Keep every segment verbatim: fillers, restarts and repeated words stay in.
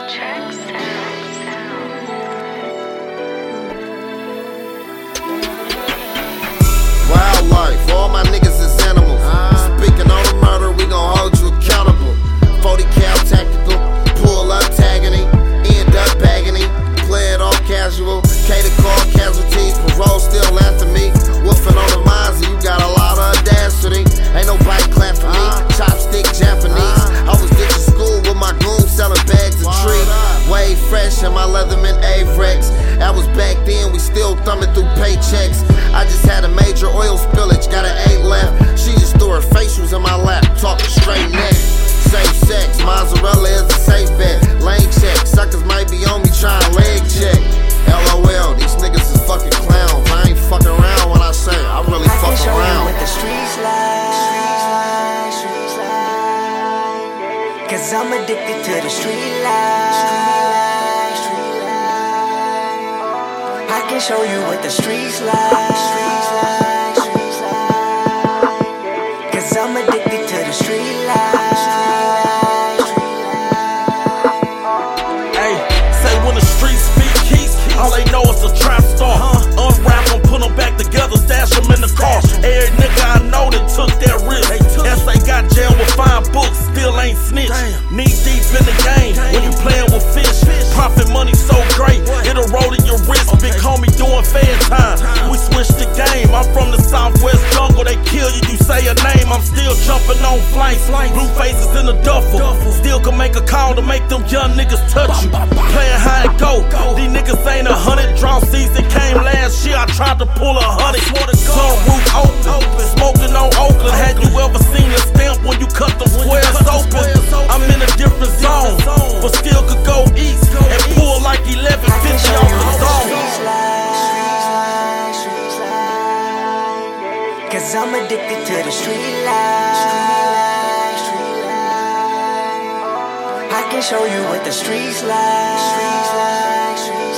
Check sound, sound. Wildlife, all my niggas is animals. Speaking on the murder, we gon' hold you accountable. forty cal tactical, pull up tagging him, end up bagging him, play it all casual. K to call casualties, parole still after me. Wolfing on the minds, you got a lot of audacity. Ain't nobody clap for me, chopstick Japanese. I was ditching school with my goon selling bags of tree. Way fresh in my Leatherman Avrex. That was back then, we still thumbing through paychecks. I just had a major oil spillage, got an eight left. She just threw her facials in my lap, talking straight neck. Safe sex, mozzarella is a safe bet. Lane check, suckers might be on me trying leg check. LOL, these niggas is fucking clowns. I ain't fucking around when I say I really I fuck can show around. you what the streets like. Cause I'm addicted to the street life. I can show you what the streets like. Cause I'm addicted to the street life. Hey, say when the streets speak keys, all they know is a trap star. Unwrap them, put them back together, stash them in the car. Every nigga I know that took that risk. S A got jailed with fine books, still ain't snitch. Knee deep in the game, when you playing with fish. Profit money so great, it'll roll in your wrist. Big homie doing fair time, we switched the game. I'm from the southwest jungle, they kill you, you say a name. I'm still jumping on flights, blue faces in the duffel. Still can make a call to make them young niggas touch you. Playing high and go, these niggas ain't a hundred. Drought season came last year, I tried to pull a hundred. Sunroof open, smoking on Oakland. Had you ever seen a stamp when you cut them squares open? I'm in a different zone, but still could go east and pull like eleven fifty off the zone. Cause I'm addicted to the street life. I can show you what the streets like.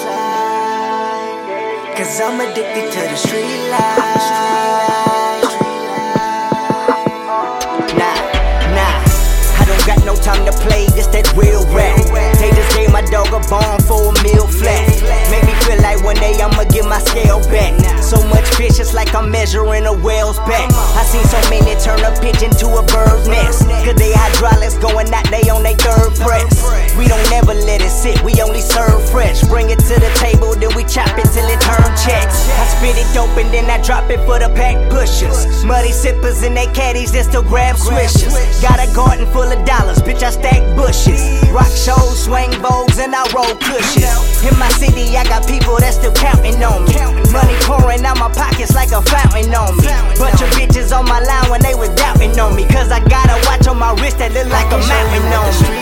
Cause I'm addicted to the street life. Nah, nah, I don't got no time to play, this that real rap. They just gave my dog a bone for a meal flat. Made me feel like one day I'ma get my scale back. So much fish, it's like I'm measuring a whale's back. I seen so many turn a pigeon to a bird nest. Cause they hydraulics going out, they on they third press. We don't never let it sit, we only serve fresh. Bring it to the table, then we chop it till it turn checks. I spit it dope and then I drop it for the pack pushers. Muddy sippers and they caddies that still grab swishers. Got a garden full of dollars, bitch I stack bushes. Rock shows, swing bowls and I roll cushions. In my city I got people that still counting on me. Money pouring out my pockets like a fountain on me. Bunch of bitches on my line when they was doubting on me. Cause I got a watch on my wrist that look like a mountain on me.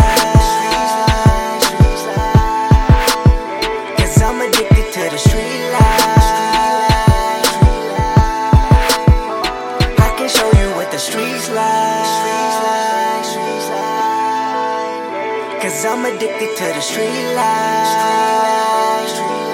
Cause I'm addicted to the street life. I can show you what the streets like. Cause I'm addicted to the street life.